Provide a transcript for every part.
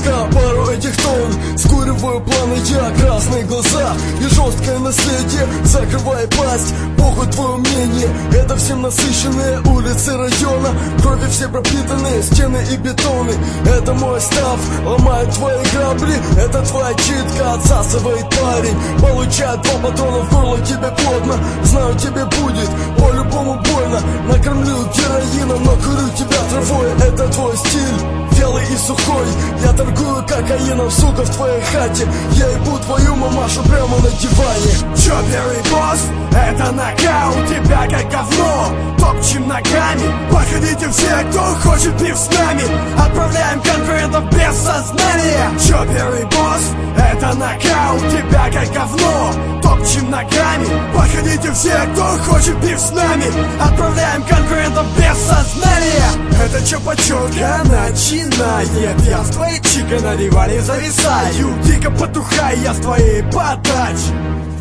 пока пару этих тон. Скуриваю планы я, красные глаза и жесткое наследие. Закрывай пасть, похуй твое мнение. Это всем насыщенные улицы района. Крови все пропитанные, стены и бетоны. Это мой став, ломает твои грабли. Это твоя читка, отсасывает парень. Получает 2 патрона в горло, тебе плотно. Знаю, тебе будет по-любому больно. Накормлю героином, но курю тебя травой. Это твой стиль, белый и сухой. Я торгую кокаином, сука, в твоей хате. Я ебу твою мамашу прямо на диване. Чоппер и босс, это нокаут, тебя как говно топчем ногами. Подходите все, кто хочет пив с нами. Отправляем конкурентов без сознания. Чоппер и босс, это нокаут, тебя как говно топчем ногами. Подходите все, кто хочет пив с нами. Отправляем конкурентов без сознания. Это чопа-чётка начинает. Я с твоей чикой на диване зависаю. Дико потухай, я с твоей подачи.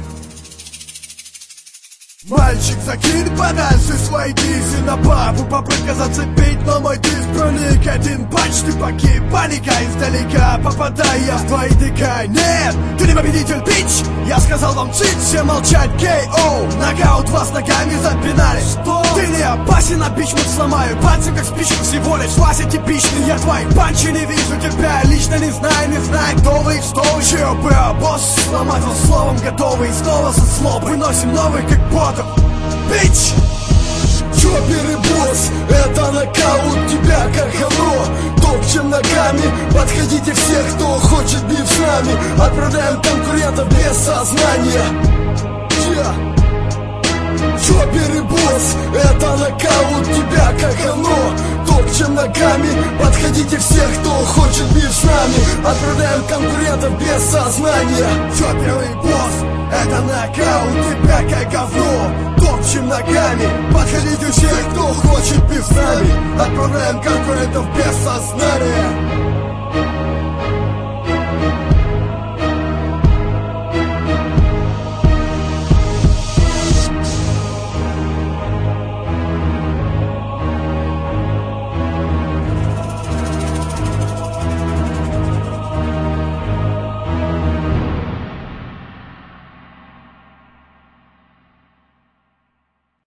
Мальчик, закинь подальше свои дисы на бабу. Попытка зацепить, но мой диск проник. Один панч, ты погиб, паника издалека. Попадая в твои ДК. Нет, ты не победитель, бич. Я сказал вам цить, все молчать, K.O. Нокаут, вас ногами запинали. Что? Ты не опасен, а бич, вот сломаю пальцем, как спичку всего лишь. Вася типичный, я твои панчи не вижу тебя. Лично не знаю, кто вы и что вы. ЧП, босс, сломать вас словом готовый. И снова со слов выносим новый, как бот. Бич! Чоппер и босс, это нокаут, тебя как говно топчем ногами. Подходите все, кто хочет бив с нами. Отправляем конкурентов без сознания. Чоппер и босс, это нокаут, тебя как говно топчем ногами. Подходите все, кто хочет бив с нами. Отправляем конкурентов без сознания. Чоппер и босс, это нокаут, тебя как говно топчем ногами. Подходите все, кто хочет бив с нами. Отправляем конкурентов без сознания.